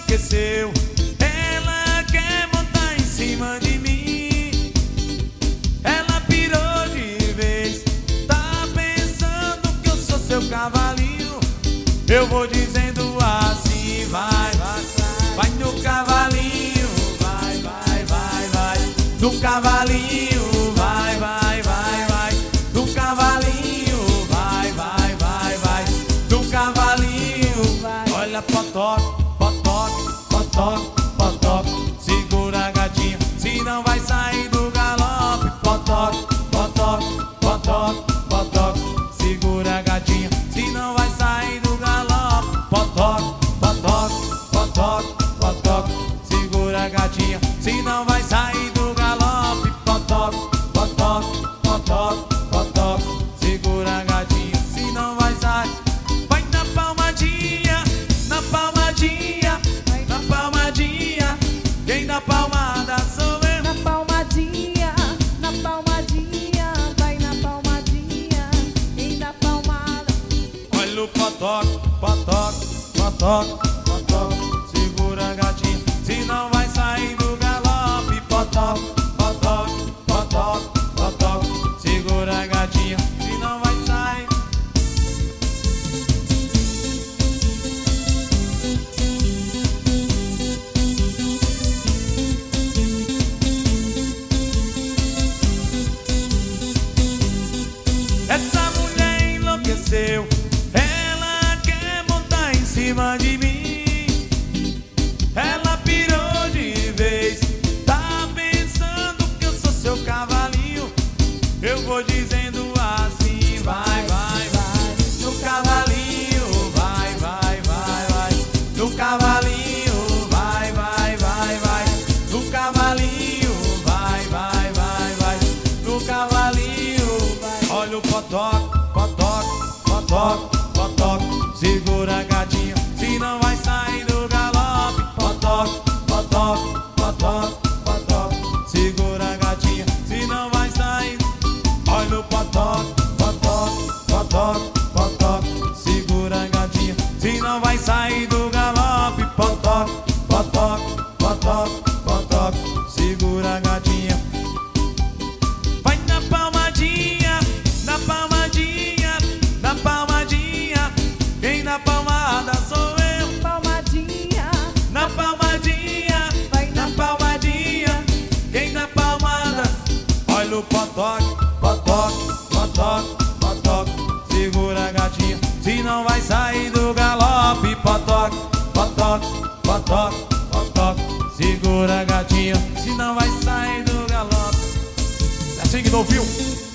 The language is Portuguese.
enlouqueceu. Ela quer montar em cima de mim. Ela pirou de vez. Tá pensando que eu sou seu cavalinho. Eu vou dizendo assim, vai, vai, vai no cavalinho, vai, vai, vai, vai no cavalinho, vai, vai, vai, vai no cavalinho, vai, vai, vai, vai no cavalinho, vai. Olha, potoque, potoque, potoque, potoque, segura a gatinha, senão vai sair do galope. Potoque, potoque, potoque, potoque, segura a gatinha, senão vai sair do galope. Potoque, potoque, potoque, potoque, segura a gatinha, senão vai sair do galope. Potoque, potoque, potoque, potoque, segura a gatinha, senão vai sair. Vai na palmadinha, na palmadinha, na palmadinha. Quem dá palmada sou eu. Na palmadinha, na palmadinha, vai na palmadinha, quem dá palmada. Olha o potoque, potoque, potoque, potoque, segura a gatinha, senão vai sair do galope. Potoque, potoque, potoque, potoque, segura a gatinha, senão vai sair. Essa mulher enlouqueceu. Ela quer montar em cima de mim. Ela pirou de vez. Tá pensando que eu sou seu cavalinho. Eu vou dizendo assim, vai, vai, vai no cavalinho, vai, vai, vai, vai no cavalinho, vai, vai, vai, vai no cavalinho, vai, vai, vai, vai no cavalinho, vai. Olha o potoque, potoque, potoque, potoque, segura a gatinha, senão vai sair do galope. Potoque, potoque, potoque, potoque, segura a gatinha, senão vai sair. Olha o potoque, potoque, potoque, potoque, segura a gatinha, senão vai sair do galope. Potoque, potoque, potoque, potoque, segura a gatinha. Vai na palmadinha, na palmadinha, na palmadinha. Quem dá palmada sou eu. Palmadinha, Na palmadinha, vai na palmadinha. Quem dá palmada. Olha o potoque, potoque, potoque, potoque, segura a gatinha, senão vai sair do galope. Potoque, potoque, potoque, potoque, segura a gatinha, senão vai sair do galope. É assim que não viu?